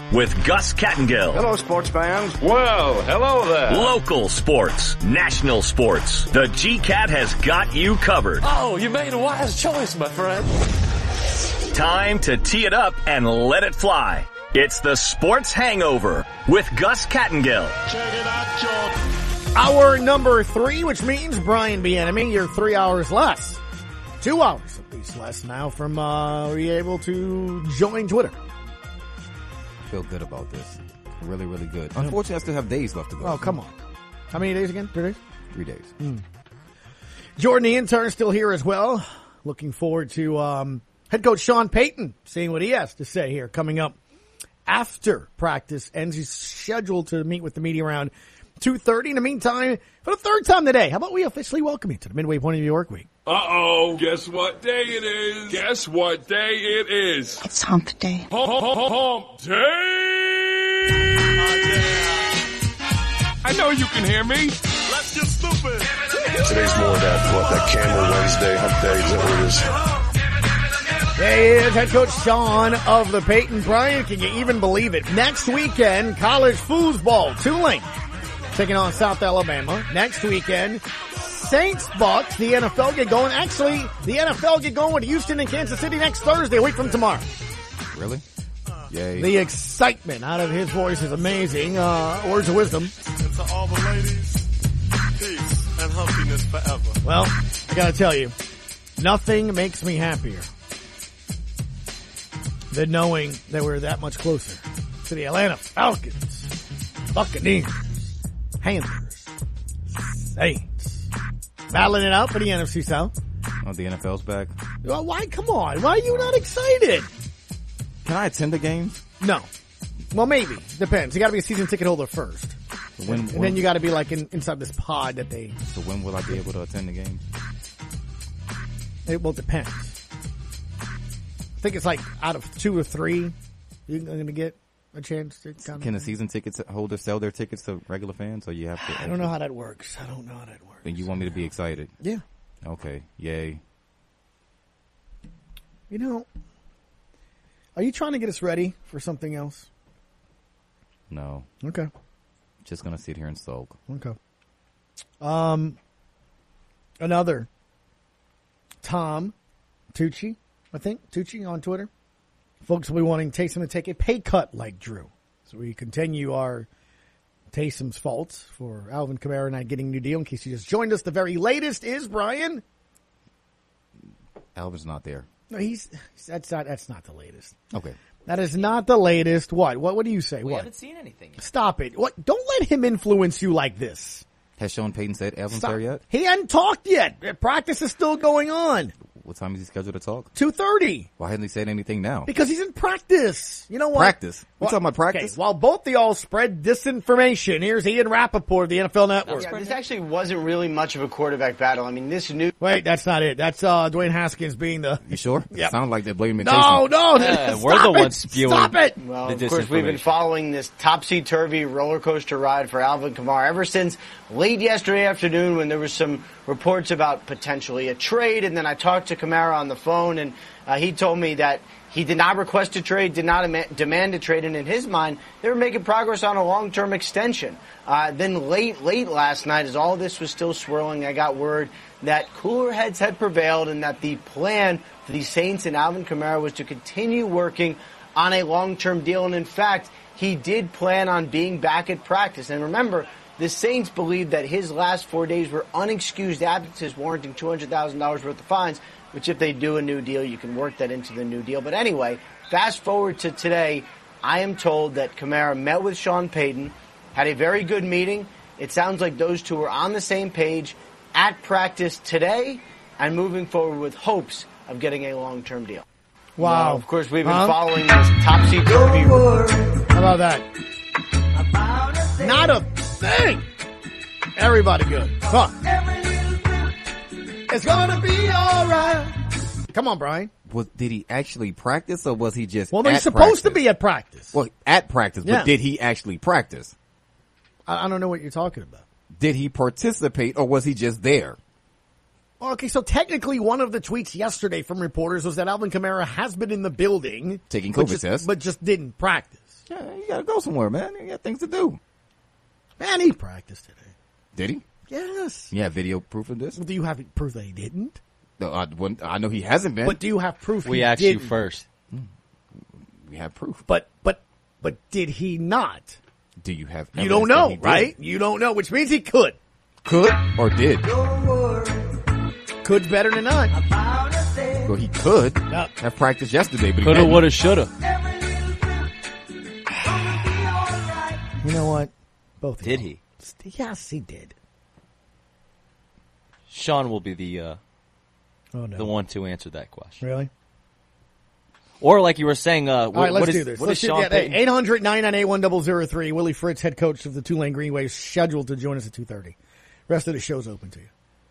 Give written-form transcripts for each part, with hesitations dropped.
with Gus Kattengill. Hello, sports fans. Well, hello there. Local sports, national sports. The GCAT has got you covered. Oh, you made a wise choice, my friend. Time to tee it up and let it fly. It's the Sports Hangover with Gus Kattengill. Check it out, George. Hour number 3, which means, Brian Bienemy, you're 3 hours less. 2 hours at least less now from being able to join Twitter. I feel good about this. Really, really good. Unfortunately, I still have days left to go. Oh, come on. How many days again? 3 days? 3 days. Jordan, the intern, still here as well. Looking forward to head coach Sean Payton, seeing what he has to say here coming up after practice ends. He's scheduled to meet with the media around 2:30. In the meantime, for the third time today, how about we officially welcome you to the Midway Point of View Work Week? Uh-oh. Guess what day it is? Guess what day it is? It's hump day. Hump day! I know you can hear me. Let's get stupid. Today's more that Camel Wednesday, hump day, is that what it is? There he is, head coach Sean of the Payton. Brian, can you even believe it? Next weekend, college foosball, Tulane taking on South Alabama. Next weekend, Saints-Bucks, the NFL get going. Actually, the NFL get going with Houston and Kansas City next Thursday, a week from tomorrow. Really? Yay. The excitement out of his voice is amazing. Words of wisdom. And to all the ladies, peace and humpiness forever. Well, I gotta tell you, nothing makes me happier than knowing that we're that much closer to the Atlanta Falcons, Buccaneers, Panthers, Saints. Battling it out for the NFC South. Oh, the NFL's back. Well, why? Come on. Why are you not excited? Can I attend the games? No. Well, maybe. Depends. You gotta be a season ticket holder first. And then you gotta be like inside this pod that they... So when will I be able to attend the games? It will depend. I think it's like out of 2 or 3, you're going to get a chance to kind of... Can the season tickets holders sell their tickets to regular fans, or you have to... I don't know how that works. And you want me to be excited? Yeah. Okay. Yay. You know, are you trying to get us ready for something else? No. Okay. Just gonna sit here and sulk. Okay. Another Tom Tucci, I think. Tucci on Twitter. Folks will be wanting Taysom to take a pay cut like Drew. So we continue our Taysom's faults for Alvin Kamara not getting a new deal. In case you just joined us, the very latest is Brian. Alvin's not there. No, that's not the latest. Okay. That is not the latest. What do you say? We what? haven't seen anything yet. Stop it. What? Don't let him influence you like this. Has Sean Payton said Alvin's Stop. there yet? He hadn't talked yet. Practice is still going on. What time is he scheduled to talk? 2:30. Why hasn't he said anything now? Because he's in practice. You know what? Practice? We're talking about practice? Okay, while both the all spread disinformation, here's Ian Rappaport of the NFL Network. Yeah, this actually wasn't really much of a quarterback battle. I mean, this new... Wait, that's not it. That's Dwayne Haskins being the... You sure? Yep. It sounds like they're blaming No, Taysom. no. Yeah, Stop we're the it. ones spewing. Stop it. Well, The of course, we've been disinformation. following this topsy-turvy roller coaster ride for Alvin Kamara ever since late yesterday afternoon when there was some reports about potentially a trade, and then I talked to Kamara on the phone, and he told me that he did not request a trade, did not demand a trade, and in his mind, they were making progress on a long-term extension. Then late last night, as all this was still swirling, I got word that cooler heads had prevailed and that the plan for the Saints and Alvin Kamara was to continue working on a long-term deal, and in fact, he did plan on being back at practice. And remember, the Saints believed that his last 4 days were unexcused absences warranting $200,000 worth of fines, which if they do a new deal, you can work that into the new deal. But anyway, fast forward to today, I am told that Kamara met with Sean Payton, had a very good meeting. It sounds like those two are on the same page at practice today and moving forward with hopes of getting a long-term deal. Wow. Now, of course, we've been following this topsy-turvy. How about that? Not a thing. Everybody good. Huh. It's gonna be all right. Come on, Brian. Did he actually practice, or was he just Well, at he's supposed to practice? be at practice. Well, at practice, Yeah. but did he actually practice? I don't know what you're talking about. Did he participate, or was he just there? Okay, so technically one of the tweets yesterday from reporters was that Alvin Kamara has been in the building. Taking but COVID just- tests. But just didn't practice. Yeah, you got to go somewhere, man. You got things to do. Man, he practiced today. Did he? Yes. You have video proof of this? Do you have proof that he didn't? No, I know he hasn't been. But do you have proof We he asked you didn't? first. We have proof. But did he not? Do you have You evidence don't that know, he did? right? You don't know, which means he could. Could or did? Could's better than none. Well, he could Yep. have practiced yesterday, but he Coulda, didn't. woulda, shoulda. You know what? Both of Did you. he? Yes, he did. Sean will be the Oh, no. the one to answer that question. Really? Or like you were saying, All right, let's do this. What Let's is Sean Payton? 800-998-1003. Willie Fritz, head coach of the Tulane Green Wave, scheduled to join us at 2:30. Rest of the show's open to you.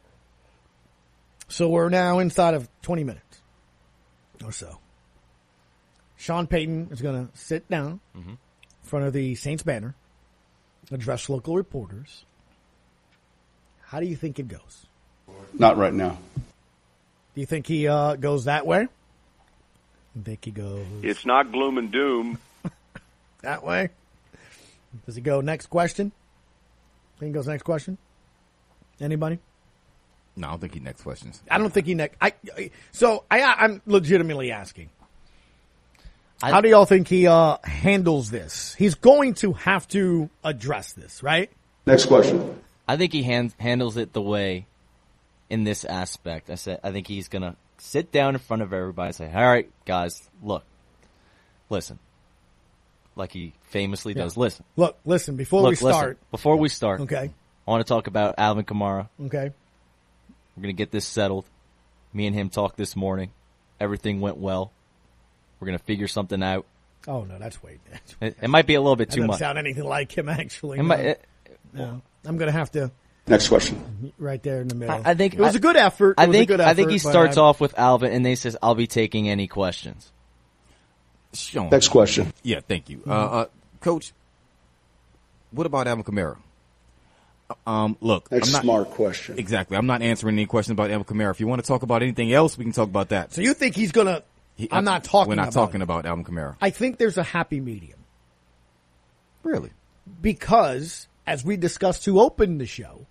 So we're now inside of 20 minutes or so. Sean Payton is going to sit down in front of the Saints banner, address local reporters. How do you think it goes? Not right now. Do you think he goes that way? I think he goes It's not gloom and doom. that way. Does he go next question? Think he goes next question? Anybody? No, I don't think he next questions. I don't think he next. I'm legitimately asking. How do y'all think he handles this? He's going to have to address this, right? Next question. I think he handles it the way, in this aspect. I think he's gonna sit down in front of everybody and say, "All right, guys, listen," like he famously does. Listen, Listen. Before we start, before we start, okay, I want to talk about Alvin Kamara. okay, We're gonna get this settled. Me and him talked this morning. Everything went well. We're gonna figure something out. oh no, that's way. It might be a little bit That too doesn't much. sound anything like him, actually. No. I'm going to have to Next question. right there in the middle. I think it was a good effort. I think he but starts off with Alvin, and then he says, "I'll be taking any questions." Sean. Next question. Yeah, thank you. Coach, what about Alvin Kamara? Look, Next I'm not, smart question. exactly. I'm not answering any questions about Alvin Kamara. If you want to talk about anything else, we can talk about that. So you think he's going to? I'm not talking. We're not about talking about Alvin Kamara. I think there's a happy medium Really? because, as we discussed to open the show,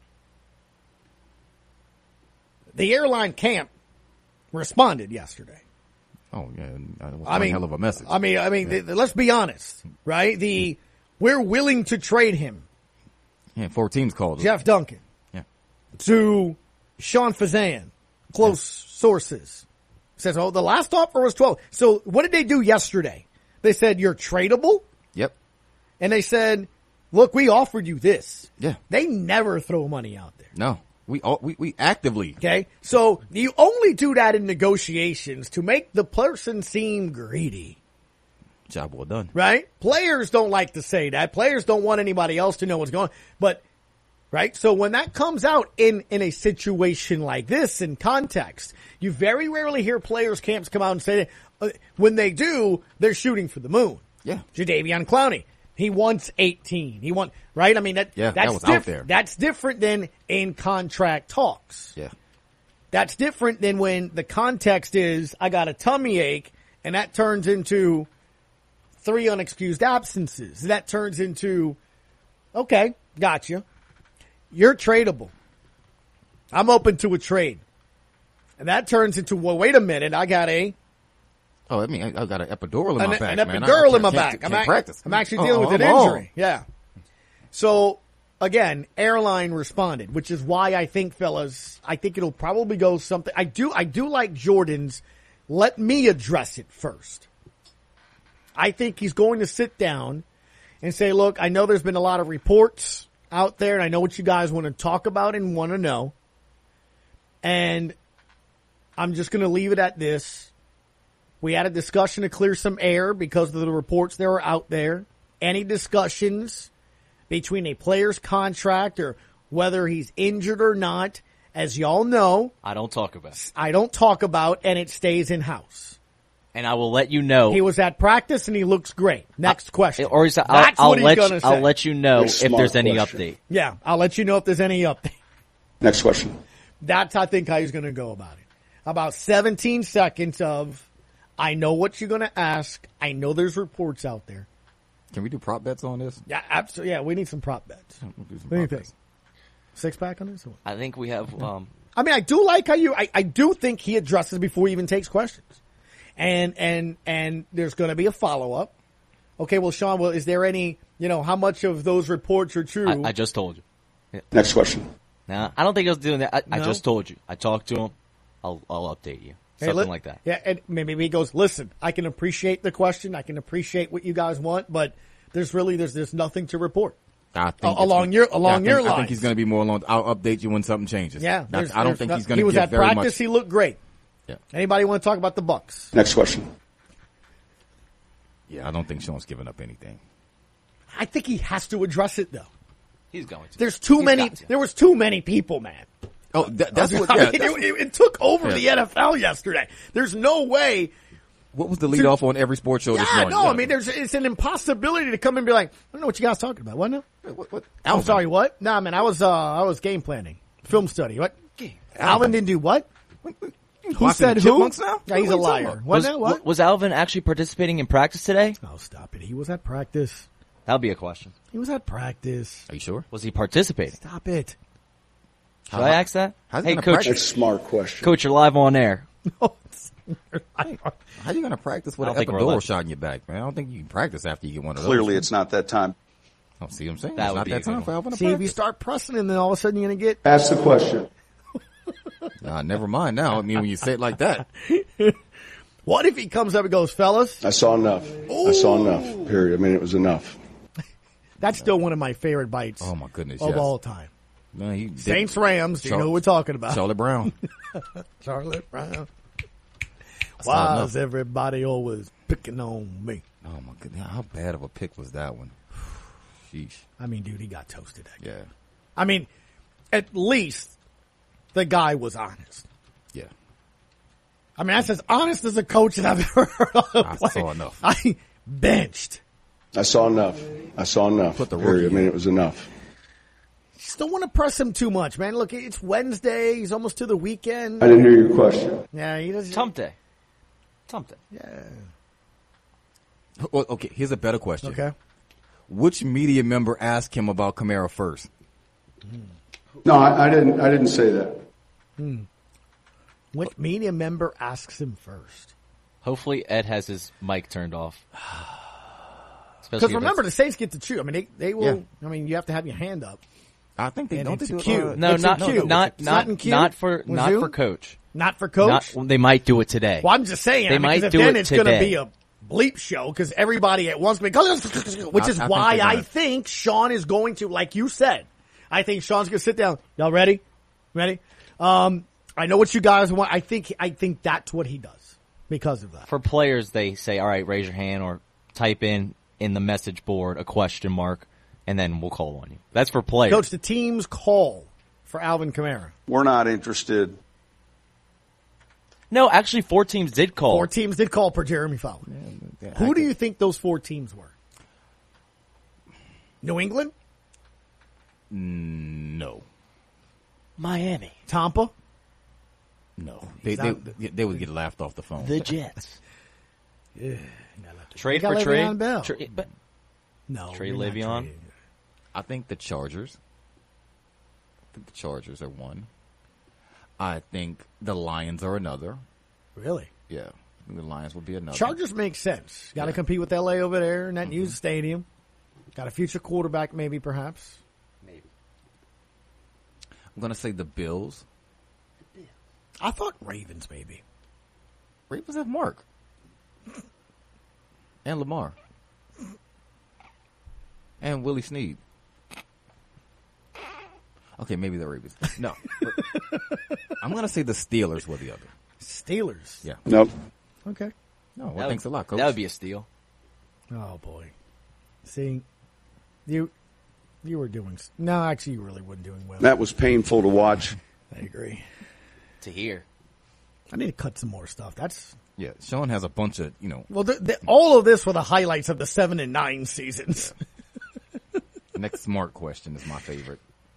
the airline camp responded yesterday. Oh yeah, that was one hell of a message. I mean, let's be honest, right? We're willing to trade him, Yeah, 4 teams called. Jeff Duncan, Yeah. to Sean Fazan. Close sources says, oh, the last offer was 12. So what did they do yesterday? They said you're tradable, Yep. and they said, look, we offered you this. Yeah. They never throw money out there. No, we actively. Okay, so you only do that in negotiations to make the person seem greedy. Job well done. Right? Players don't like to say that. Players don't want anybody else to know what's going on. But, right? So when that comes out in a situation like this, in context, you very rarely hear players' camps come out and say that. When they do, they're shooting for the moon. Yeah. Jadeveon Clowney. He wants 18. He want, right? I mean, that's that was out there. That's different than in contract talks. Yeah. That's different than when the context is, I got a tummy ache, and that turns into 3 unexcused absences. That turns into, okay, gotcha. You're tradable. I'm open to a trade. And that turns into, well, wait a minute, I got Oh, I mean, I got an epidural in my back, an man. epidural I in my can't back. practice. I'm actually dealing with an injury. Yeah. So, again, airline responded, which is why I think, fellas, it'll probably go something. I do like Jordan's, let me address it first. I think he's going to sit down and say, look, I know there's been a lot of reports out there, and I know what you guys want to talk about and want to know. And I'm just going to leave it at this. We had a discussion to clear some air because of the reports that were out there. Any discussions between a player's contract or whether he's injured or not, as y'all know, I don't talk about it. And it stays in-house. And I will let you know. He was at practice and he looks great. Next question. Or I'll let you know if there's any update. Yeah, I'll let you know if there's any update. Next question. That's, I think, how he's going to go about it. About 17 seconds of, I know what you're going to ask. I know there's reports out there. Can we do prop bets on this? Yeah, absolutely. Yeah, we need some prop bets. We'll do some What do you prop think? 6-pack on this? I think we have. I mean, I do like how I do think he addresses before he even takes questions. And there's going to be a follow-up. Okay, well, Sean, is there any, how much of those reports are true? I just told you. Yeah. Next question. Nah, I don't think I was doing that. I No? just told you. I talked to him. I'll update you. Hey, Something like that. Yeah, and maybe he goes, listen, I can appreciate the question. I can appreciate what you guys want, but there's nothing to report. I think Along your I lines. think he's going to be more along. I'll update you when something changes. Yeah. I don't think he's going to He was give at very practice. much. He looked great. Yeah. Anybody want to talk about the Bucks? Next question. Yeah, I don't think Sean's giving up anything. I think he has to address it, though. He's going to. There's too He's many. got to. There was too many people, man. Oh, that's what. I Yeah, mean, that's- it took over Yeah. the NFL yesterday. There's no way. what was the lead off on every sports show this Yeah, morning? no. I mean, it's an impossibility to come and be like, I don't know what you guys talking about. What now? What? I'm sorry. What? Nah, man. I was game planning, film study. What? Alvin. Alvin didn't do what? Who Watching said the who? Chipmunks now? Yeah, he's What a are you talking liar. about? What now? What? Was Alvin actually participating in practice today? Oh, stop it. He was at practice. That'll be a question. He was at practice. Are you sure? Was he participating? Stop it. Should I ask that? how's he Hey, gonna coach. practice? Next smart question. Coach, you're live on air. How you going to practice with I an don't think we're epidural allowed. shot in your back, man? I don't think you can practice after you get one of those. Clearly, it's not that time. Oh, see what I'm saying? That It's would not be that a good time for one. Alvin to See, if you practice. start pressing him, then all of a sudden you're going to get. Ask the question. Nah, never mind now. I mean, when you say it like that. What if he comes up and goes, fellas? I saw enough. I saw enough. Period. I mean, it was enough. That's still one of my favorite bites Oh, my goodness, of yes. all time. No, he did- Saints Rams. Do you Char- know what we're talking about? Charlotte Brown. Charlotte Brown. saw Why enough. is everybody always picking on me? Oh, my goodness. How bad of a pick was that one? Sheesh. I mean, dude, he got toasted. That game. Yeah. I mean, at least the guy was honest. Yeah. I mean, that's as honest as a coach that I've ever heard of. I saw enough. I benched. I saw enough. I saw enough. Put the Period. rookie I mean, in. it was enough. Just don't want to press him too much, man. Look, it's Wednesday. He's almost to the weekend. I didn't hear your question. Yeah, he doesn't. Tump day. Tump day. Well, okay, here's a better question. Okay. Which media member asked him about Kamara first? No, I didn't say that. Which media member asks him first? Hopefully Ed has his mic turned off. Because remember, the Saints get to choose. I mean, they will. Yeah. I mean, you have to have your hand up. I think they And don't it's they a do cue. it, No, It's not in queue. not It's not in not queue? not for With not Zoom? for coach. Not for coach. Not, they might do it today. Well, I'm just saying. They I mean, might 'cause if do then it it's going to today. be a bleep show because everybody at once, which is I why think they're I gonna- think Sean is going to, like you said, I think Sean's going to sit down. Y'all ready? Ready? I know what you guys want. I think that's what he does because of that. For players, they say, "All right, raise your hand or type in the message board a question mark, and then we'll call on you." That's for players. Coach, the team's call for Alvin Kamara. We're not interested. No, actually, 4 teams did call. 4 teams did call per Jeremy Fowler. Yeah, Who do you think those 4 teams were? New England? No. Miami, Tampa? No. He's They would get laughed off the phone. the Jets. Yeah. Trade They got for trade. Le'Veon Bell. But No. Trade you're not Le'Veon? trading. I think the Chargers. Are one. I think the Lions are another. Really? Yeah. I think the Lions would be another. Chargers make sense. Got to compete with LA over there in that Mm-hmm. new stadium. Got a future quarterback, maybe, perhaps. I'm going to say the Bills. I thought Ravens, maybe. Ravens have Mark. And Lamar. And Willie Snead. Okay, maybe the Ravens. No. I'm going to say the Steelers were the other. Steelers. Yeah. Nope. Okay. No, well, thanks a lot, Coach. That would be a steal. Oh boy. See, you were doing. No, actually, you really weren't doing well. That was painful to watch. I agree. To hear. I need to cut some more stuff. That's Yeah, Sean has a bunch of, well. All of this were the highlights of the 7 and 9 seasons. next smart question is my favorite.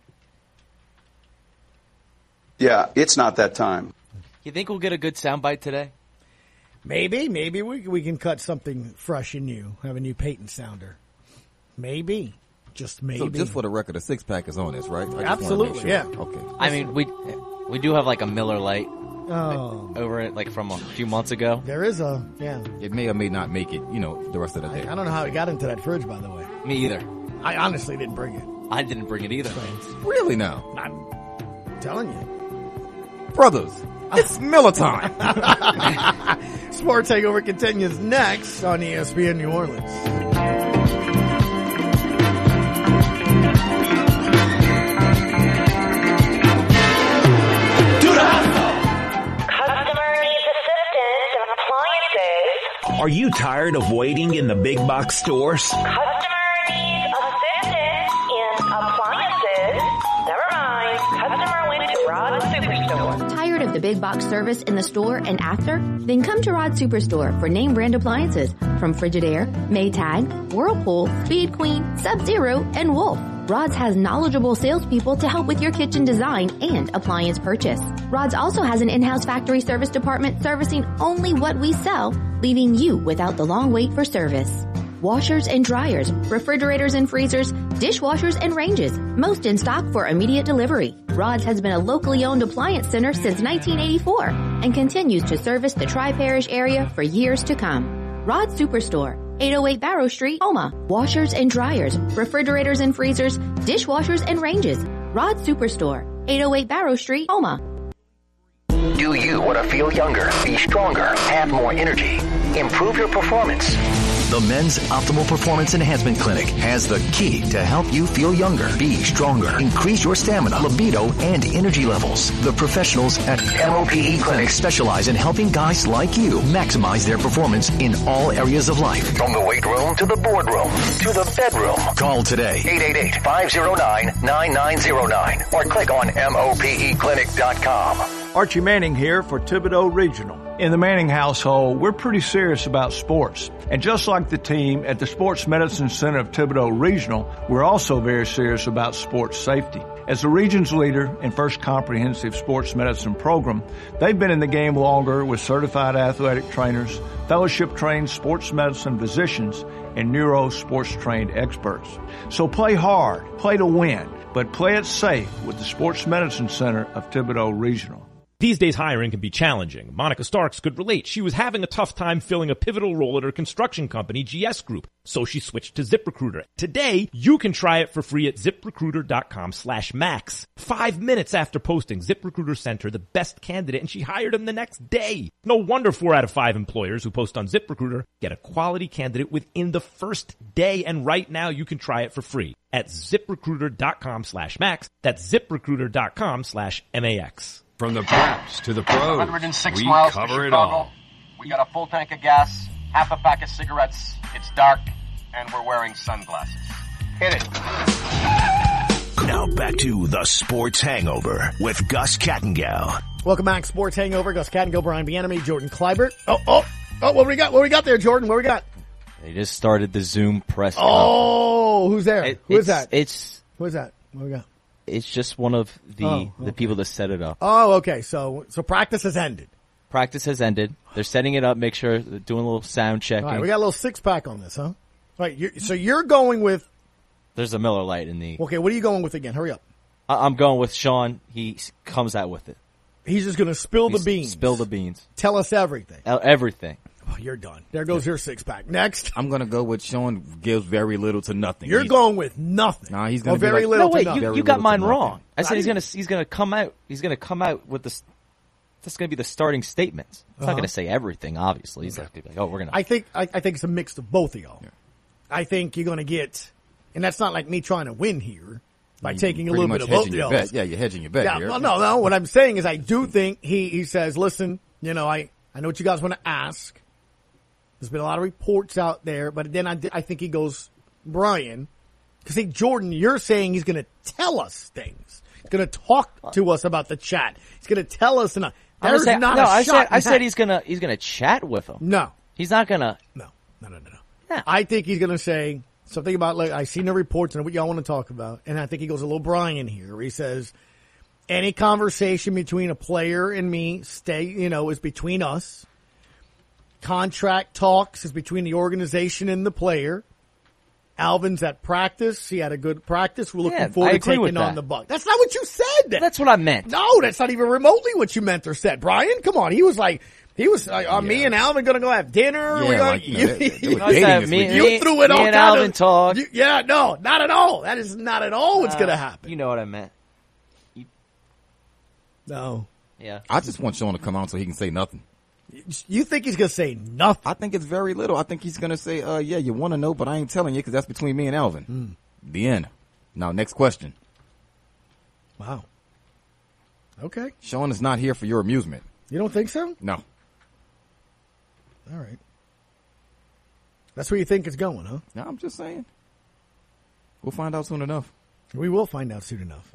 Yeah, it's not that time. You think we'll get a good soundbite today? Maybe we can cut something fresh and new. Have a new Peyton sounder. Maybe. Just maybe. So just for the record, a 6-pack is on this, right? I just wanna make Absolutely, yeah. Okay. I mean, we do have like a Miller Lite Oh, over it, like from a few months ago. there is a, yeah. It may or may not make it, the rest of the day. I don't know how it got into that fridge, by the way. Me either. I honestly didn't bring it. I didn't bring it either. Really now? I'm telling you. Brothers, it's Miller time. Sports Takeover continues next on ESPN New Orleans. Are you tired of waiting in the big box stores? Customer needs assistance in appliances. Never mind. Customer went to Rod Superstore. Tired of the big box service in the store and after? Then come to Rod Superstore for name brand appliances from Frigidaire, Maytag, Whirlpool, Speed Queen, Sub-Zero, and Wolf. Rods has knowledgeable salespeople to help with your kitchen design and appliance purchase. Rods also has an in-house factory service department servicing only what we sell, leaving you without the long wait for service. Washers and dryers, refrigerators and freezers, dishwashers and ranges, most in stock for immediate delivery. Rods has been a locally owned appliance center since 1984 and continues to service the Tri-Parish area for years to come. Rod Superstore, 808 Barrow Street, Houma. Washers and dryers, refrigerators and freezers, dishwashers and ranges. Rod Superstore, 808 Barrow Street, Houma. Do you want to feel younger, be stronger, have more energy, improve your performance? The Men's Optimal Performance Enhancement Clinic has the key to help you feel younger, be stronger, increase your stamina, libido, and energy levels. The professionals at MOPE Clinic specialize in helping guys like you maximize their performance in all areas of life. From the weight room to the boardroom to the bedroom. Call today, 888-509-9909 or click on MOPEclinic.com. Archie Manning here for Thibodeau Regional. In the Manning household, we're pretty serious about sports. And just like the team at the Sports Medicine Center of Thibodeau Regional, we're also very serious about sports safety. As the region's leader in First Comprehensive Sports Medicine Program, they've been in the game longer with certified athletic trainers, fellowship-trained sports medicine physicians, and neuro sports-trained experts. So play hard, play to win, but play it safe with the Sports Medicine Center of Thibodeau Regional. These days, hiring can be challenging. Monica Starks could relate. She was having a tough time filling a pivotal role at her construction company, GS Group, so she switched to ZipRecruiter. Today, you can try it for free at ZipRecruiter.com/max. 5 minutes after posting, ZipRecruiter sent her the best candidate, and she hired him the next day. No wonder 4 out of 5 employers who post on ZipRecruiter get a quality candidate within the first day, and right now you can try it for free at ZipRecruiter.com/max. That's ZipRecruiter.com/MAX. From the preps to the pros, 106 we miles to cover it Chicago. all. We got a full tank of gas, half a pack of cigarettes. It's dark, and we're wearing sunglasses. Hit it. Now back to the Sports Hangover with Gus Kattengell. Welcome back, Sports Hangover. Gus Kattengell, Brian Bienemy, Jordan Kleibert. Oh, what we got? What we got there, Jordan? What we got? They just started the Zoom press. Oh, who's there? Who is that? Who is that? What we got? It's just one of the people that set it up. Oh, okay. So practice has ended. Practice has ended. They're setting it up. Make sure they're doing a little sound checking. All right, we got a little 6-pack on this, huh? All right. So you're going with. There's a Miller Lite in the. Okay. What are you going with again? Hurry up. I'm going with Sean. He comes out with it. He's just going to spill the beans. Spill the beans. Tell us everything. Everything. Oh, you're done. There goes your 6-pack. Next. I'm going to go with Sean gives very little to nothing. You're going with nothing. Nah, he's going to very like, little. No, wait, to nothing. you got mine wrong. I said he's going to come out with this. That's going to be the starting statements. He's not going to say everything, obviously. He's not going to be like, oh, we're going to. I think it's a mix of both of y'all. Yeah. I think you're going to get, and that's not like me trying to win here by taking a little bit of both of y'all. Yeah, you're hedging your bet here. Well, no. What I'm saying is I do think he says, listen, I know what you guys want to ask. There's been a lot of reports out there, but then I think he goes, Brian, because Jordan, you're saying he's going to tell us things. He's going to talk to us about the chat. He's going to tell us. I said he's going to chat with him. No, he's not going to. No. Yeah. I think he's going to say something about like I seen the reports and what y'all want to talk about, and I think he goes a little Brian here. Where he says any conversation between a player and me is between us. Contract talks is between the organization and the player. Alvin's at practice. He had a good practice. We're looking Yeah, forward I to agree with taking on that. the Bucs. That's not what you said. That's what I meant. No, that's not even remotely what you meant or said. Brian, come on. He was like, are me and Alvin going to go have dinner? Yeah, We're gonna, like, you know, they were No, it's dating that this me- weekend. you threw it me all and kind Alvin of, talk. Yeah, no, not at all. That is not at all what's going to happen. You know what I meant. No. Yeah. I just want Sean to come out so he can say nothing. You think he's going to say nothing? I think it's very little. I think he's going to say, yeah, you want to know, but I ain't telling you because that's between me and Alvin. The end. Now, next question. Wow. Okay. Sean is not here for your amusement. You don't think so? No. All right. That's where you think it's going, huh? No, I'm just saying. We'll find out soon enough. We will find out soon enough.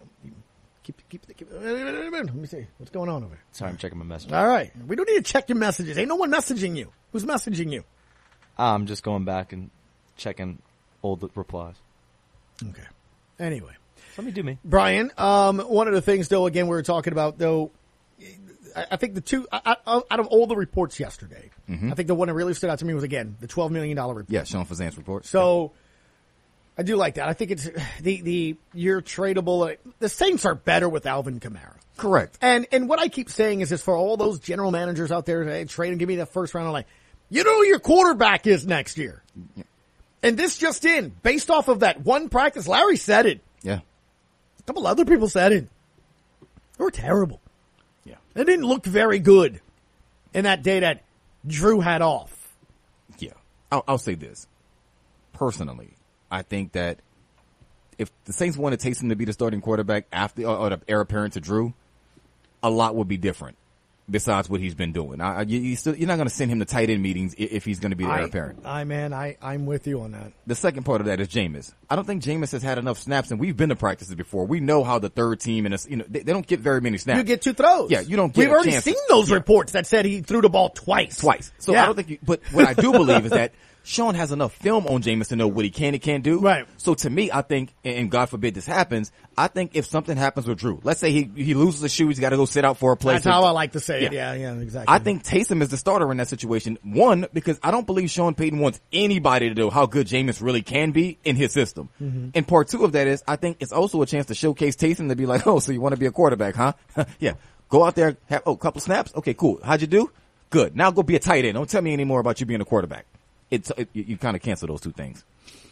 Keep let me see. What's going on over there? Sorry, I'm checking my messages. All right. We don't need to check your messages. Ain't no one messaging you. Who's messaging you? I'm just going back and checking old replies. Okay. Anyway. Let me do me. Brian, one of the things, though, again, we were talking about, though, I think the two, out of all the reports yesterday, I think the one that really stood out to me was, again, the $12 million report. Yeah, Sean Fazan's report. So, I do like that. I think it's you're tradable. The Saints are better with Alvin Kamara. Correct. And what I keep saying is for all those general managers out there, hey, trade and give me that first round. I'm like, you know who your quarterback is next year. Yeah. And this just in, based off of that one practice, Larry said it. Yeah. A couple other people said it. They were terrible. Yeah. It didn't look very good in that day that Drew had off. Yeah. I'll say this. Personally, I think that if the Saints wanted Taysom to be the starting quarterback after or the heir apparent to Drew, a lot would be different besides what he's been doing. You're not going to send him to tight end meetings if he's going to be the heir apparent. I'm with you on that. The second part of that is Jameis. I don't think Jameis has had enough snaps, and we've been to practices before. We know how the third team and they don't get very many snaps. You get two throws. Yeah, you don't get. We've already seen those reports that said he threw the ball twice. So I don't think. But what I do believe is that Sean has enough film on Jameis to know what he can and can't do. Right. So to me, I think, and God forbid this happens, I think if something happens with Drew, let's say he loses a shoe, he's got to go sit out for a play. That's how I like to say it. Yeah, exactly. I think Taysom is the starter in that situation. One, because I don't believe Sean Payton wants anybody to know how good Jameis really can be in his system. Mm-hmm. And part two of that is, I think it's also a chance to showcase Taysom to be like, oh, so you want to be a quarterback, huh? Yeah. Go out there, have a couple snaps. Okay, cool. How'd you do? Good. Now go be a tight end. Don't tell me any more about you being a quarterback. You kind of cancel those two things.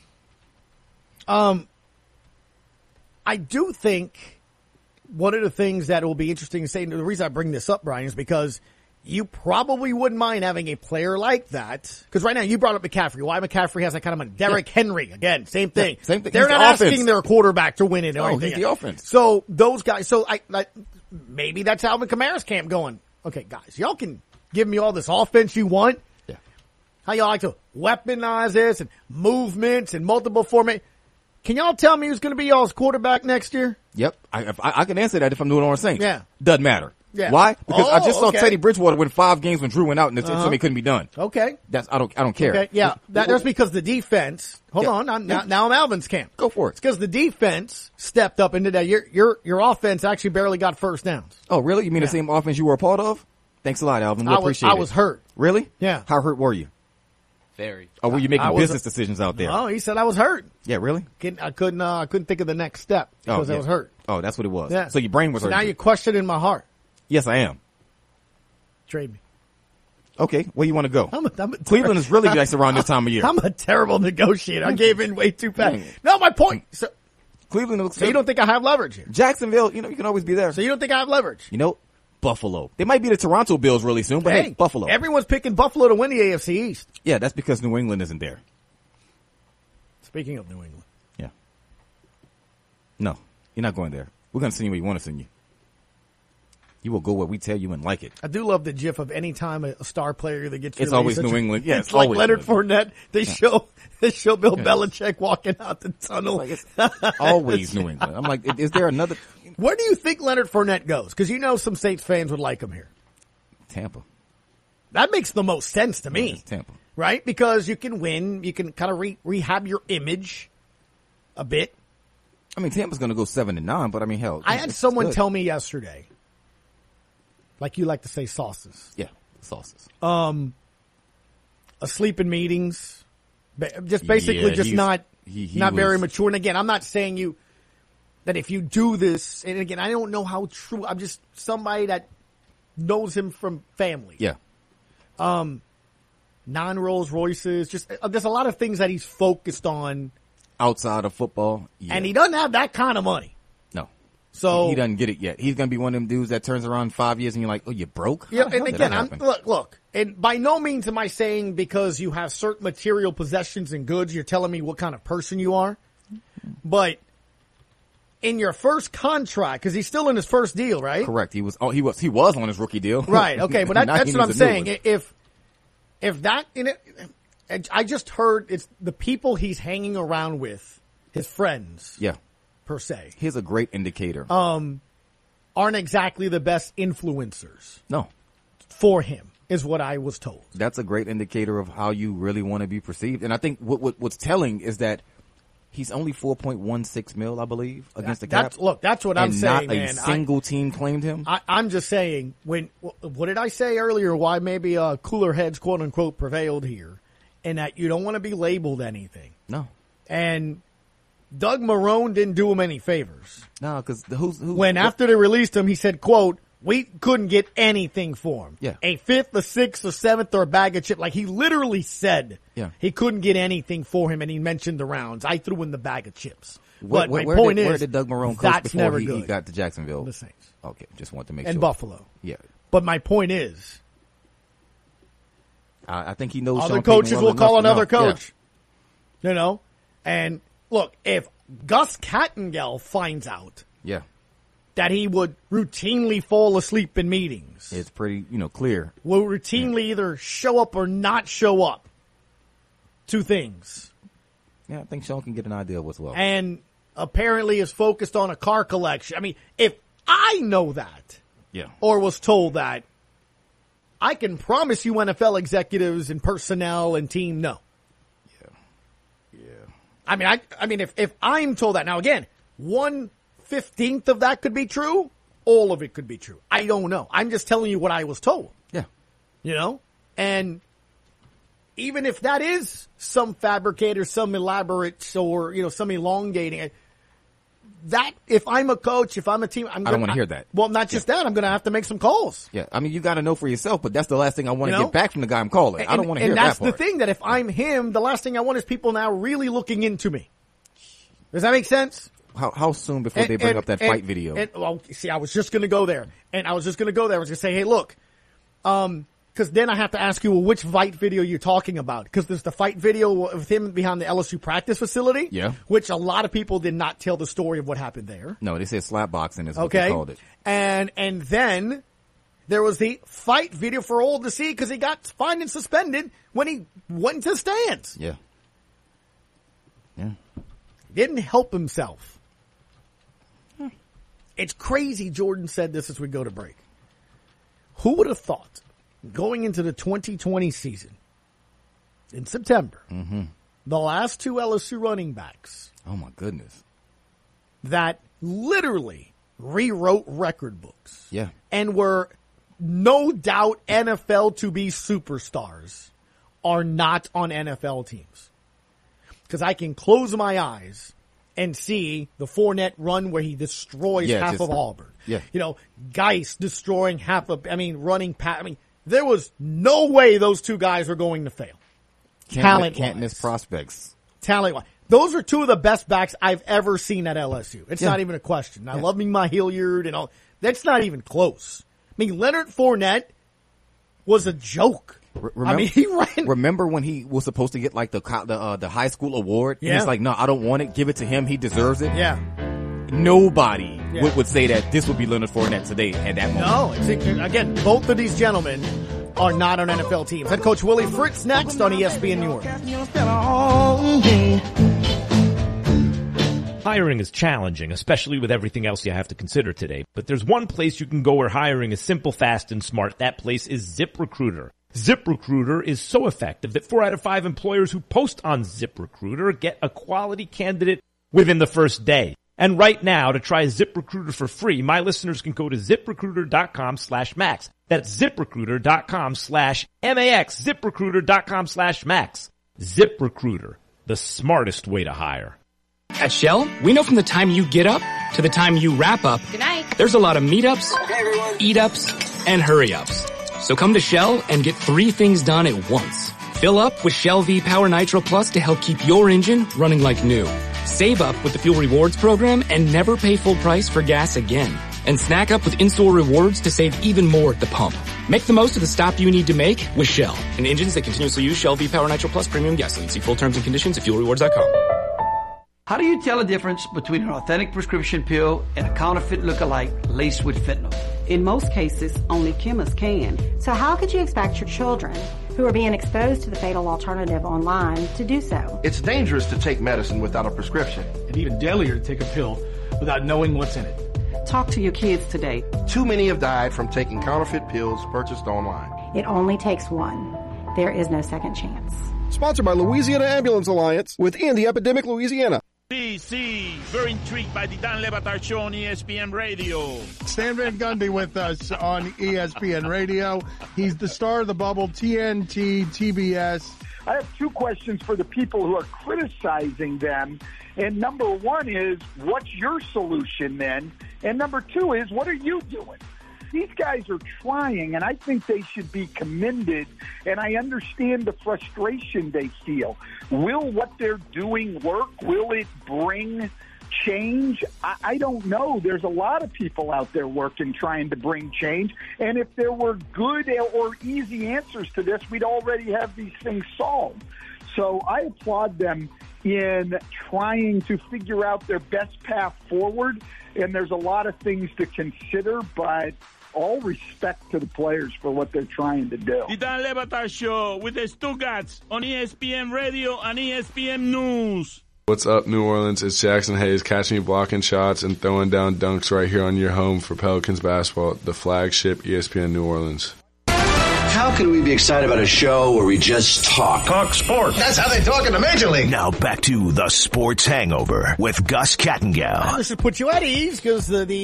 I do think one of the things that will be interesting to say, and the reason I bring this up, Brian, is because you probably wouldn't mind having a player like that. Because right now you brought up McCaffrey. Why McCaffrey has that kind of money? Derrick Henry, again, same thing. Yeah, same thing. They're He's not the asking offense. their quarterback to win it. No, he's the offense. So those guys, maybe that's Alvin Kamara's camp going, okay, guys, y'all can give me all this offense you want. How y'all like to weaponize this and movements and multiple formats. Can y'all tell me who's going to be y'all's quarterback next year? Yep. I can answer that if I'm doing it on the Saints. Yeah. Doesn't matter. Yeah. Why? Because I just saw okay. Teddy Bridgewater win 5 games when Drew went out and something couldn't be done. Okay. I don't care. Okay. Yeah. That's because the defense, hold on. Now I'm Alvin's camp. Go for it. It's because the defense stepped up into that. Your offense actually barely got first downs. Oh, really? You mean the same offense you were a part of? Thanks a lot, Alvin. We appreciate it. I was hurt. Really? Yeah. How hurt were you? Very. Or were you making business decisions out there? Oh, he said I was hurt. Yeah, really? I couldn't think of the next step because I was hurt. Oh, that's what it was. Yeah. So your brain was hurt. Now you're questioning my heart. Yes, I am. Trade me. Okay, where you want to go? I'm Cleveland is really nice around this time of year. I'm a terrible negotiator. I gave in way too fast. No, my point. So Cleveland looks. So you don't think I have leverage here? Jacksonville, you can always be there. So you don't think I have leverage? Buffalo. They might be the Toronto Bills really soon, but hey, Buffalo. Everyone's picking Buffalo to win the AFC East. Yeah, that's because New England isn't there. Speaking of New England. Yeah. No, you're not going there. We're going to send you where you want to send you. You will go where we tell you and like it. I do love the gif of any time a star player that gets it's always New England. Yeah, it's like always Leonard Fournette. They show Bill Belichick walking out the tunnel. It's always New England. I'm like, is there another? Where do you think Leonard Fournette goes? Because some Saints fans would like him here. Tampa. That makes the most sense to me. Tampa. Right? Because you can win. You can kind of rehab your image a bit. I mean, Tampa's going to go 7-9, but I mean, hell. I had someone tell me yesterday, like you like to say, sauces. Yeah, sauces. Asleep in meetings, Just basically just not very was- mature. And again, I'm not saying that if you do this, and again, I don't know how true, I'm just somebody that knows him from family. Yeah. Non-Rolls Royces, just, there's a lot of things that he's focused on. Outside of football. Yeah. And he doesn't have that kind of money. No. So he doesn't get it yet. He's going to be one of them dudes that turns around in 5 years and you're like, oh, you broke? Yeah, How the and hell did again, that happen? look, and by no means am I saying because you have certain material possessions and goods, you're telling me what kind of person you are. But in your first contract, because he's still in his first deal, right? Correct. He was on his rookie deal. Right. Okay, but Now that's he what I'm needs a new saying. one. If that in it, I just heard it's the people he's hanging around with, his friends. Yeah. Per se. Here's a great indicator. Aren't exactly the best influencers. No. For him, is what I was told. That's a great indicator of how you really want to be perceived. And I think what's telling is that he's only $4.16 million, I believe, against the cap. That's what I'm saying, not a man. single team claimed him. I'm just saying, what did I say earlier? Why maybe cooler heads, quote unquote, prevailed here, and that you don't want to be labeled anything. No. And Doug Marrone didn't do him any favors. No, because after they released him, he said, quote, we couldn't get anything for him. Yeah. A fifth, a sixth, or seventh, or a bag of chips. Like, he literally said he couldn't get anything for him, and he mentioned the rounds. I threw in the bag of chips. But my point is, where did Doug Marrone coach that's before never he good. got to Jacksonville? The Saints. Okay, just want to make sure. And Buffalo. Yeah. But my point is, I think he knows other Sean coaches Payton will well call enough another to know. coach. You know? And look, if Gus Kattengell finds out Yeah. that he would routinely fall asleep in meetings, It's pretty, clear. will routinely either show up or not show up to things. Yeah, I think Sean can get an idea of what's well. And apparently is focused on a car collection. I mean, if I know that, or was told that, I can promise you NFL executives and personnel and team know. I mean, if I'm told that, now again, 1/15 of that could be true. All of it could be true. I don't know. I'm just telling you what I was told. Yeah. You know? And even if that is some fabricator, some elaborate, or, some elongating, that, if I'm a coach, if I'm a team, I don't want to hear that. Well, not just that, I'm going to have to make some calls. Yeah, I mean, you got to know for yourself, but that's the last thing I want to You know? get back from the guy I'm calling. I don't want to hear that part. And that's the thing, that if I'm him, the last thing I want is people now really looking into me. Does that make sense? How soon before they bring up that fight video? Well, see, I was just going to go there. I was going to say, hey, look, because then I have to ask you, well, which fight video you're talking about? Because there's the fight video of him behind the LSU practice facility. Yeah. Which a lot of people did not tell the story of what happened there. No, they said slap boxing is what they called it. And then there was the fight video for all to see because he got fined and suspended when he went to stands. Yeah. Yeah. Didn't help himself. It's crazy. Jordan said this as we go to break. Who would have thought going into the 2020 season in September, the last two LSU running backs, oh my goodness, that literally rewrote record books, and were no doubt NFL to be superstars, are not on NFL teams? Because I can close my eyes and see the Fournette run where he destroys half of Auburn. Yeah. Geis destroying running past. There was no way those two guys were going to fail. Can't miss prospects. Talent-wise. Those are two of the best backs I've ever seen at LSU. It's not even a question. I love me my Hilliard and all. That's not even close. Leonard Fournette was a joke. Remember, he ran. Remember when he was supposed to get like the high school award? Yeah. He's like, no, I don't want it. Give it to him. He deserves it. Yeah. Nobody would say that this would be Leonard Fournette today at that moment. No. Again, both of these gentlemen are not on NFL teams. Head coach Willie Fritz next on ESPN New Orleans. Hiring is challenging, especially with everything else you have to consider today. But there's one place you can go where hiring is simple, fast, and smart. That place is ZipRecruiter. ZipRecruiter is so effective that 4 out of 5 employers who post on ZipRecruiter get a quality candidate within the first day. And right now, to try ZipRecruiter for free, my listeners can go to ZipRecruiter.com/max. That's ZipRecruiter.com/MAX. ZipRecruiter.com/max. ZipRecruiter, the smartest way to hire. At Shell, we know from the time you get up to the time you wrap up, Good night. there's a lot of meetups, eat-ups, and hurry-ups. So come to Shell and get 3 things done at once. Fill up with Shell V-Power Nitro Plus to help keep your engine running like new. Save up with the Fuel Rewards program and never pay full price for gas again. And snack up with in-store rewards to save even more at the pump. Make the most of the stop you need to make with Shell and engines that continuously use Shell V-Power Nitro Plus Premium Gasoline. See full terms and conditions at fuelrewards.com. How do you tell the difference between an authentic prescription pill and a counterfeit look-alike laced with fentanyl? In most cases, only chemists can. So how could you expect your children, who are being exposed to the fatal alternative online, to do so? It's dangerous to take medicine without a prescription. And even deadlier to take a pill without knowing what's in it. Talk to your kids today. Too many have died from taking counterfeit pills purchased online. It only takes one. There is no second chance. Sponsored by Louisiana Ambulance Alliance within the Epidemic Louisiana. See, very intrigued by the Dan Le Batard Show on ESPN Radio. Stan Van Gundy with us on ESPN Radio. He's the star of the bubble, TNT, TBS. I have 2 questions for the people who are criticizing them. And number 1 is, what's your solution then? And number 2 is, what are you doing? These guys are trying, and I think they should be commended, and I understand the frustration they feel. Will what they're doing work? Will it bring change? I don't know. There's a lot of people out there working, trying to bring change, and if there were good or easy answers to this, we'd already have these things solved. So I applaud them in trying to figure out their best path forward, and there's a lot of things to consider, but all respect to the players for what they're trying to do. The Dan Le Batard Show with the Stugatz on ESPN Radio and ESPN News. What's up, New Orleans? It's Jackson Hayes. Catch me blocking shots and throwing down dunks right here on your home for Pelicans basketball, the flagship ESPN New Orleans. How can we be excited about a show where we just talk? Talk sports. That's how they talk in the Major League. Now back to the Sports Hangover with Gus Kattengell. This should put you at ease because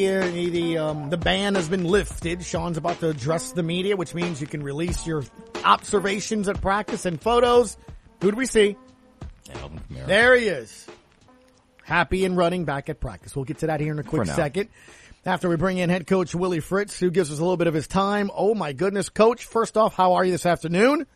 the ban has been lifted. Sean's about to address the media, which means you can release your observations at practice and photos. Who do we see? There he is. Happy and running back at practice. We'll get to that here in a quick second. After we bring in head coach Willie Fritz, who gives us a little bit of his time. Oh, my goodness. Coach, first off, how are you this afternoon?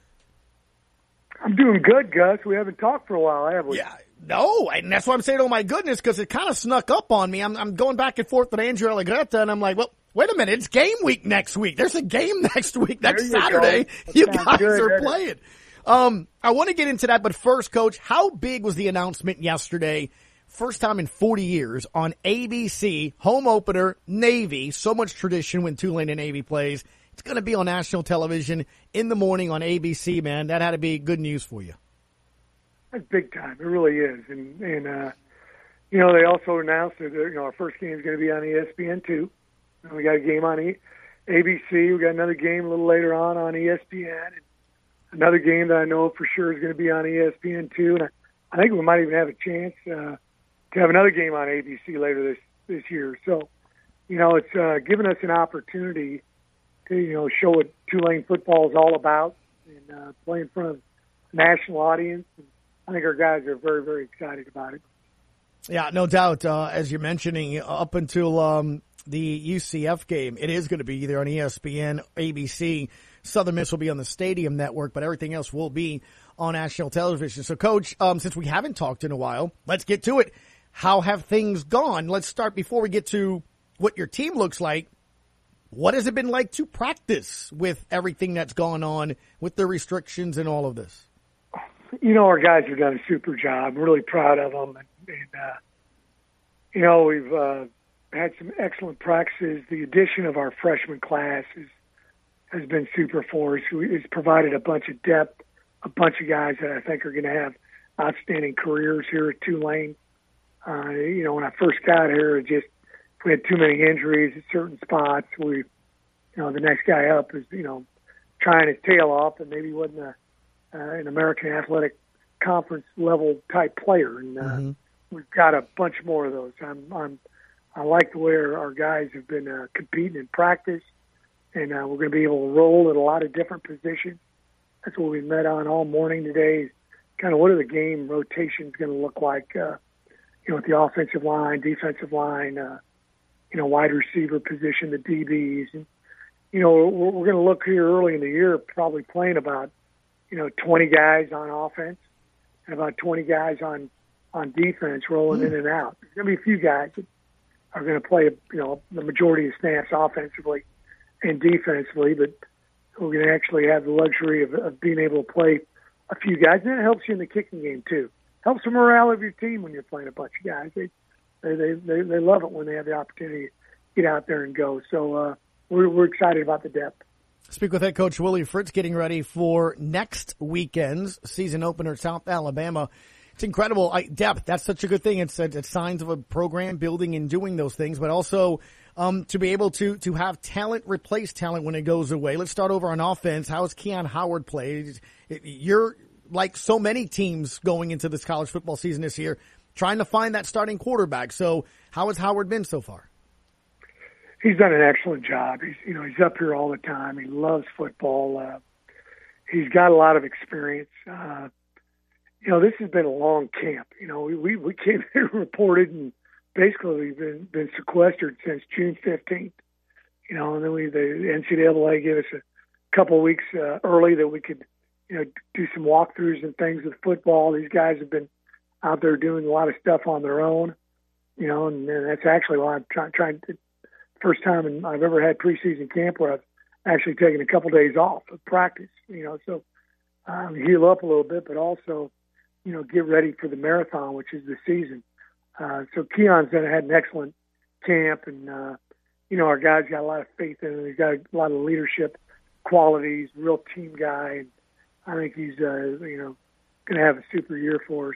I'm doing good, Gus. We haven't talked for a while, have we? Yeah, no, and that's why I'm saying, oh, my goodness, because it kind of snuck up on me. I'm going back and forth with Andrew Allegretta, and I'm like, well, wait a minute. It's game week next week. There's a game next week. Next Saturday, you guys are playing. I want to get into that, but first, Coach, how big was the announcement yesterday? First time in 40 years on ABC, home opener, Navy. So much tradition when Tulane and Navy plays. It's going to be on national television in the morning on ABC, man. That had to be good news for you. That's big time. It really is. And you know, they also announced that, our first game is going to be on ESPN2. We got a game on ABC. We got another game a little later on ESPN. And another game that I know for sure is going to be on ESPN2. And I think we might even have a chance to have another game on ABC later this year. So, it's given us an opportunity to, show what Tulane football is all about and play in front of a national audience. And I think our guys are very, very excited about it. Yeah, no doubt. As you're mentioning, up until the UCF game, it is going to be either on ESPN, ABC. Southern Miss will be on the Stadium Network, but everything else will be on national television. So, Coach, since we haven't talked in a while, let's get to it. How have things gone? Let's start before we get to what your team looks like. What has it been like to practice with everything that's gone on with the restrictions and all of this? Our guys have done a super job. I'm really proud of them. And we've had some excellent practices. The addition of our freshman class has been super for us. It's provided a bunch of depth, a bunch of guys that I think are going to have outstanding careers here at Tulane. When I first got here, we had too many injuries at certain spots. The next guy up is, trying his tail off and maybe wasn't an American Athletic Conference level type player. And we've got a bunch more of those. I like the way our guys have been competing in practice, and we're going to be able to roll at a lot of different positions. That's what we met on all morning today, kind of what are the game rotations going to look like, with the offensive line, defensive line, wide receiver position, the DBs. And, we're going to look here early in the year probably playing about, 20 guys on offense and about 20 guys on defense rolling in and out. There's going to be a few guys that are going to play, the majority of snaps offensively and defensively, but we're going to actually have the luxury of being able to play a few guys. And it helps you in the kicking game, too. Helps the morale of your team when you're playing a bunch of guys. They love it when they have the opportunity to get out there and go. So we're excited about the depth. Speak with head coach Willie Fritz, getting ready for next weekend's season opener, South Alabama. It's incredible depth. That's such a good thing. It's signs of a program building and doing those things, but also to be able to have talent replace talent when it goes away. Let's start over on offense. How has Keon Howard played? You're like so many teams going into this college football season this year, trying to find that starting quarterback. So how has Howard been so far? He's done an excellent job. He's up here all the time. He loves football. He's got a lot of experience. This has been a long camp. We came here reported and basically been sequestered since June 15th. And then the NCAA gave us a couple of weeks early that we could, do some walkthroughs and things with football. These guys have been out there doing a lot of stuff on their own, and that's actually why I'm trying to. First time I've ever had preseason camp where I've actually taken a couple days off of practice, so heal up a little bit, but also, get ready for the marathon, which is the season. So Keon's had an excellent camp, and, our guys got a lot of faith in him. He's got a lot of leadership qualities, real team guy, and I think he's, going to have a super year for us.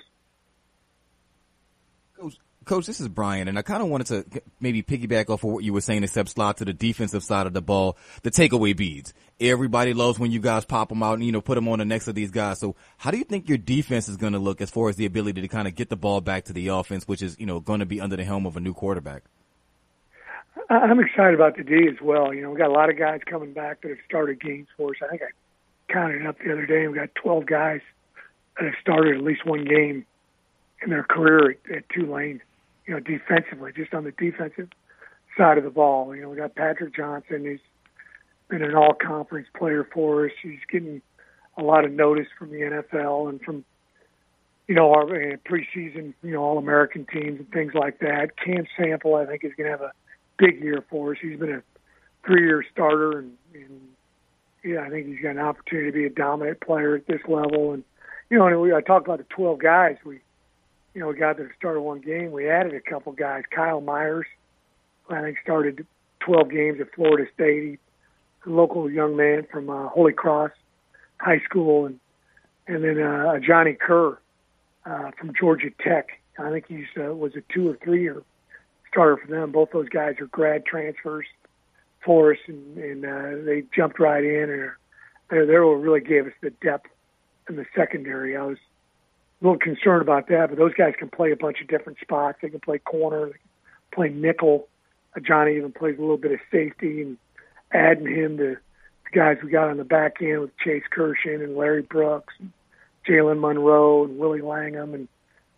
Coach, this is Brian, and I kind of wanted to maybe piggyback off of what you were saying, except slot to the defensive side of the ball, the takeaway beads. Everybody loves when you guys pop them out and, put them on the necks of these guys. So how do you think your defense is going to look as far as the ability to kind of get the ball back to the offense, which is, going to be under the helm of a new quarterback? I'm excited about the D as well. We got a lot of guys coming back that have started games for us. I think I counted it up the other day, and we got 12 guys that have started at least one game in their career at Tulane. Defensively, just on the defensive side of the ball. We got Patrick Johnson. He's been an all-conference player for us. He's getting a lot of notice from the NFL and from, our preseason, All-American teams and things like that. Cam Sample, I think, is going to have a big year for us. He's been a 3-year starter, and I think he's got an opportunity to be a dominant player at this level. And, I talked about the 12 guys we got that started one game. We added a couple guys. Kyle Myers, who I think started 12 games at Florida State. He's a local young man from Holy Cross High School. And then Johnny Kerr from Georgia Tech. I think he's was a 2 or 3 year starter for them. Both those guys are grad transfers for us, and they jumped right in. And they really gave us the depth in the secondary. I was a little concerned about that, but those guys can play a bunch of different spots. They can play corner, they can play nickel. Johnny even plays a little bit of safety, and adding him to the guys we got on the back end with Chase Kirshen and Larry Brooks, and Jalen Monroe and Willie Langham, and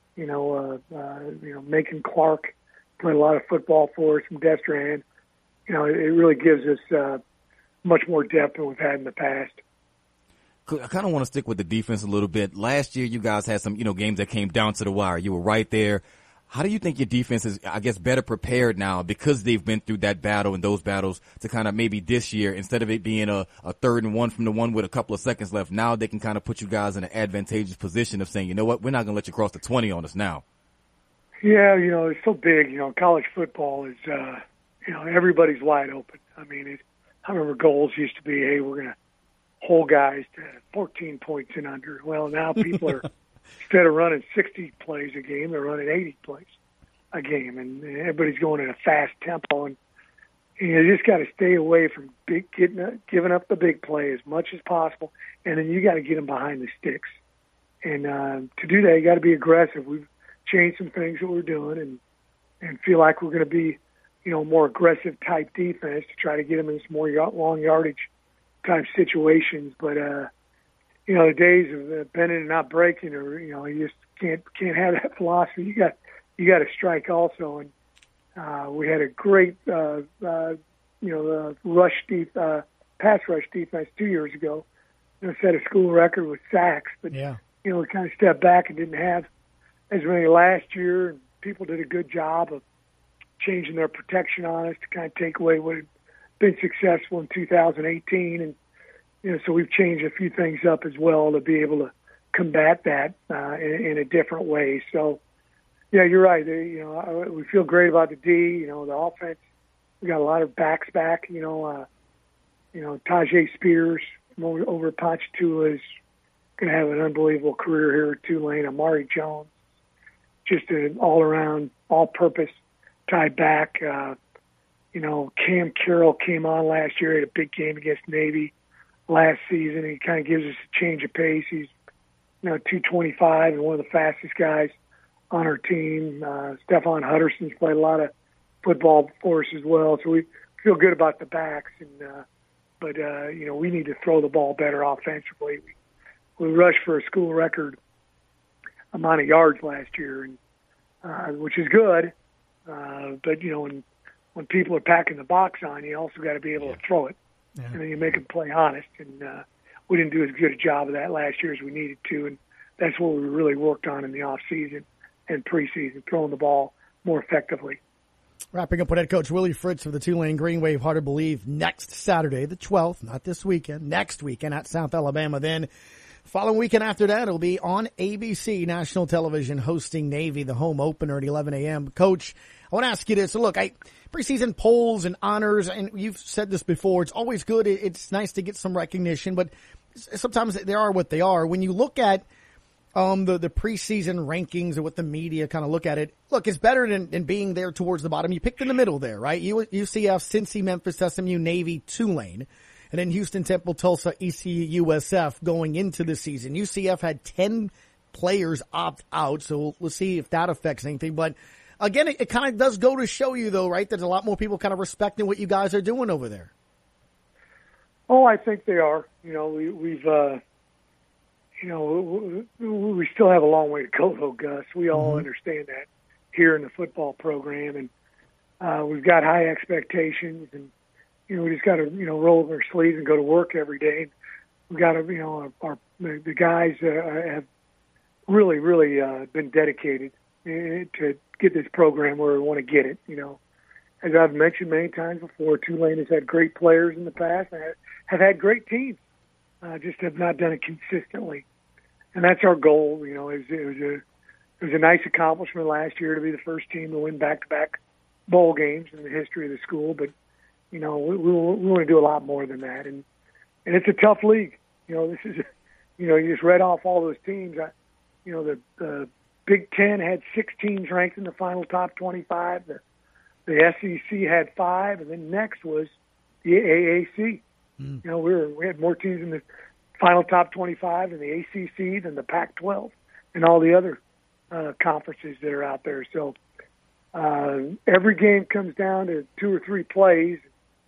Macon Clark played a lot of football for us from Destrehan. It really gives us much more depth than we've had in the past. I kind of want to stick with the defense a little bit. Last year, you guys had some, games that came down to the wire. You were right there. How do you think your defense is, I guess, better prepared now because they've been through that battle and those battles to kind of maybe this year, instead of it being a 3rd and 1 from the one with a couple of seconds left, now they can kind of put you guys in an advantageous position of saying, you know what, we're not going to let you cross the 20 on us now. Yeah, it's so big. College football is, everybody's wide open. I remember goals used to be, hey, we're going to hold guys to 14 points and under. Well, now people are, instead of running 60 plays a game, they're running 80 plays a game, and everybody's going at a fast tempo. And you just got to stay away from giving up the big play as much as possible, and then you got to get them behind the sticks. And to do that, you got to be aggressive. We've changed some things that we're doing, and feel like we're going to be, more aggressive type defense to try to get them in some more long yardage type situations. But the days of bending and not breaking, or you just can't have that philosophy. You got to strike also, and we had a great pass rush defense 2 years ago. Set a school record with sacks, but we kind of stepped back and didn't have as many last year, and people did a good job of changing their protection on us to kind of take away what had been successful in 2018, and so we've changed a few things up as well to be able to combat that in a different way. So, yeah, you're right. We feel great about the D. The offense. We got a lot of backs back. Tajay Spears over at Ponchatoula is going to have an unbelievable career here at Tulane. Amari Jones, just an all-around, all-purpose tied back. Cam Carroll came on last year, had a big game against Navy last season. He kind of gives us a change of pace. He's 225 and one of the fastest guys on our team. Stephon Hutterson's played a lot of football for us as well, so we feel good about the backs. But we need to throw the ball better offensively. We rushed for a school record amount of yards last year, and which is good. But when people are packing the box on you, also got to be able to throw it, and then you make them play honest. And we didn't do as good a job of that last year as we needed to, and that's what we really worked on in the off season and preseason, throwing the ball more effectively. Wrapping up with head coach Willie Fritz of the Tulane Green Wave, hard to believe, next Saturday, the 12th, not this weekend, next weekend at South Alabama. Then following weekend after that, it'll be on ABC National Television hosting Navy, the home opener at 11 a.m. Coach, I want to ask you this. So look, preseason polls and honors, and you've said this before, it's always good. It's nice to get some recognition, but sometimes they are what they are. When you look at the preseason rankings and what the media kind of look at it, look, it's better than being there towards the bottom. You picked in the middle there, right? UCF, Cincy, Memphis, SMU, Navy, Tulane, and then Houston, Temple, Tulsa, ECU, USF going into the season. UCF had 10 players opt out, so we'll see if that affects anything. But again, it kind of does go to show you, though, right? There's a lot more people kind of respecting what you guys are doing over there. Oh, I think they are. We still have a long way to go, though, Gus. We all understand that here in the football program, and we've got high expectations, and we just got to roll up our sleeves and go to work every day. We got to the guys have really been dedicated to get this program where we want to get it. As I've mentioned many times before, Tulane has had great players in the past and have had great teams. Just have not done it consistently, and that's our goal. It was a nice accomplishment last year to be the first team to win back-to-back bowl games in the history of the school. But we want to do a lot more than that, and it's a tough league. This is you just read off all those teams. The Big Ten had 6 teams ranked in the final top 25. The SEC had 5, and then next was the AAC. We had more teams in the final top 25 in the ACC than the Pac-12 and all the other conferences that are out there. So every game comes down to 2 or 3 plays.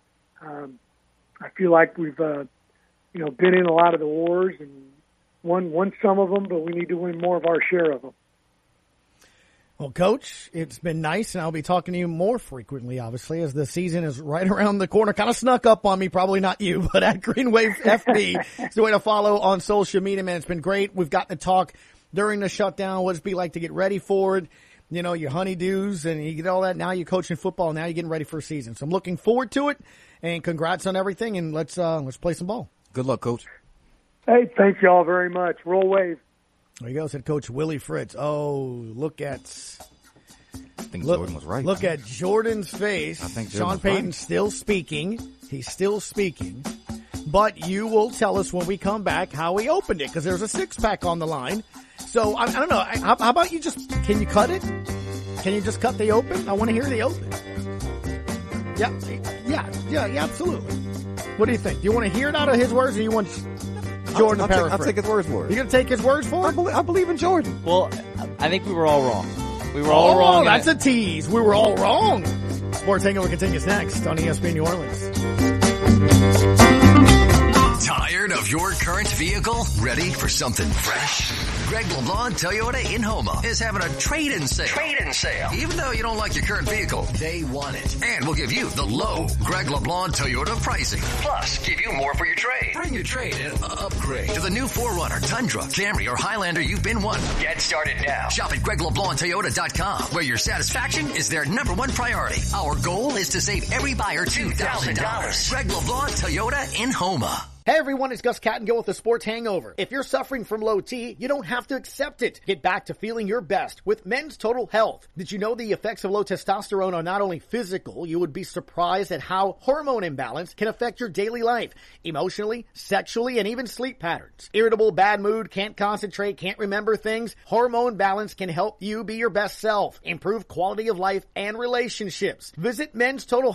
I feel like we've been in a lot of the wars and won some of them, but we need to win more of our share of them. Well, Coach, it's been nice, and I'll be talking to you more frequently, obviously, as the season is right around the corner. Kind of snuck up on me, probably not you, but at Green Wave FB. It's the way to follow on social media, man. It's been great. We've gotten to talk during the shutdown, what it's be like to get ready for it. Your honeydews, and you get all that. Now you're coaching football. Now you're getting ready for a season. So I'm looking forward to it, and congrats on everything, and let's play some ball. Good luck, Coach. Hey, thank you all very much. Roll Wave. There you go, said Coach Willie Fritz. Oh, look at... I think Jordan was right. Look at Jordan's face. I think Sean Payton's still speaking. He's still speaking. But you will tell us when we come back how he opened it, because there's a 6-pack on the line. So, I don't know. How about you can you cut it? Can you just cut the open? I want to hear the open. Yeah, absolutely. What do you think? Do you want to hear it out of his words, or you want Jordan to paraphrase? I'll take his words for it. You going to take his words for it? I believe in Jordan. Well, I think we were all wrong. We were all wrong. That's a tease. We were all wrong. Sports Hangover continues next on ESPN New Orleans. Tired of your current vehicle? Ready for something fresh? Greg LeBlanc Toyota in Houma is having a trade-in sale. Even though you don't like your current vehicle, they want it. And we'll give you the low Greg LeBlanc Toyota pricing. Plus, give you more for your trade. Bring your trade and upgrade to the new 4Runner, Tundra, Camry, or Highlander you've been wanting. Get started now. Shop at GregLeBlancToyota.com, where your satisfaction is their number one priority. Our goal is to save every buyer $2,000. Greg LeBlanc Toyota in Houma. Hey everyone, it's Gus Kattengill with the Sports Hangover. If you're suffering from low T, you don't have to accept it. Get back to feeling your best with Men's Total Health. Did you know the effects of low testosterone are not only physical? You would be surprised at how hormone imbalance can affect your daily life, emotionally, sexually, and even sleep patterns. Irritable, bad mood, can't concentrate, can't remember things. Hormone balance can help you be your best self, improve quality of life and relationships. Visit Men's Total